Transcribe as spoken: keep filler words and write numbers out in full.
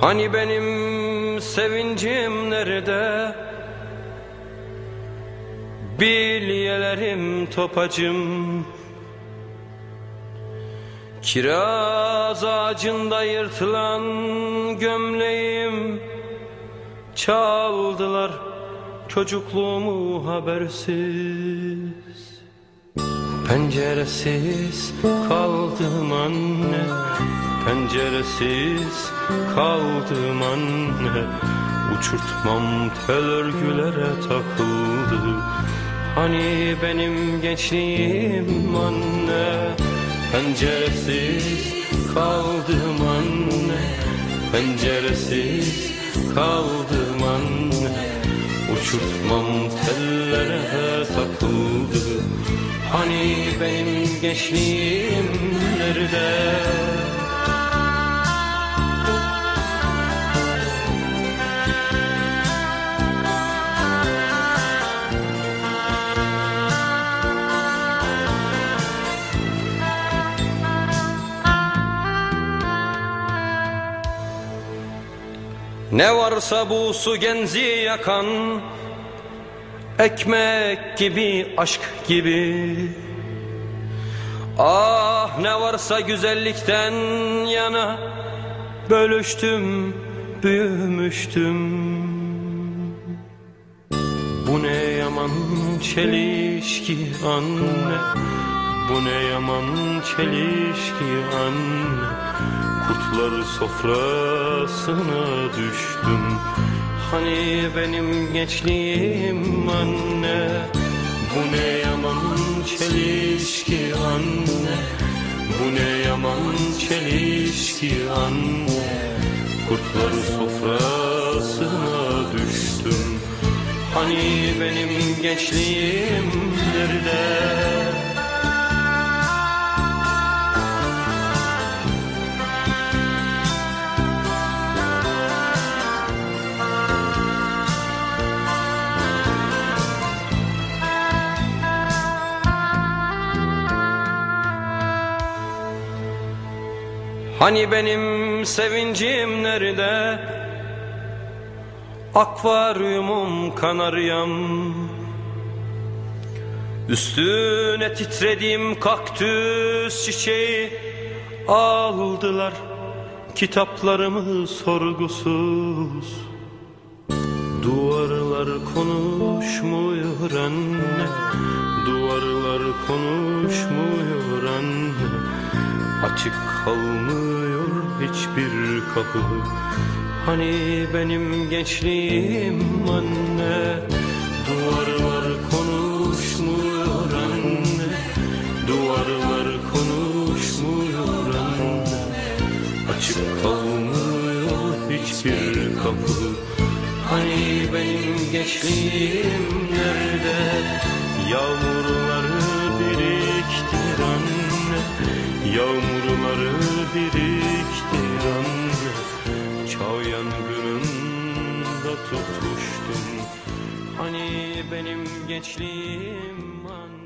Hani benim sevincim nerede? Bilyelerim topacım, kiraz ağacında yırtılan gömleğim. Çaldılar çocukluğumu habersiz. Penceresiz kaldım anne, penceresiz kaldım anne. Uçurtmam tel örgülere takıldı. Hani benim gençliğim anne, penceresiz kaldım anne, penceresiz kaldım anne. Uçurtmam tellere takıldı. Hani benim gençliğim nerede? Ne varsa bu su genzi yakan, ekmek gibi, aşk gibi. Ah ne varsa güzellikten yana, bölüştüm, büyümüştüm. Bu ne yaman çelişki anne, bu ne yaman çelişki anne. Kurtlar sofrasına düştüm. Hani benim gençliğim anne, bu ne yaman çelişki anne, bu ne yaman çelişki anne. Kurtlar sofrasına düştüm. Hani benim gençliğim nerede? Hani benim sevincim nerede? Akvaryumum kanaryam, üstüne titrediğim kaktüs çiçeği. Aldılar kitaplarımı sorgusuz. Duvarlar konuşmuyor anne, duvarlar konuşmuyor anne. Açık kalmıyor hiçbir kapı. Hani benim gençliğim anne, duvarlar konuşmuyor anne, duvarlar konuşmuyor anne. Açık kalmıyor hiçbir kapı. Hani benim gençliğim nerede? Yağmurları biriktir anne, yağmurları biriktir anne. Çağ yangınında tutuştum. Hani benim gençliğim anne.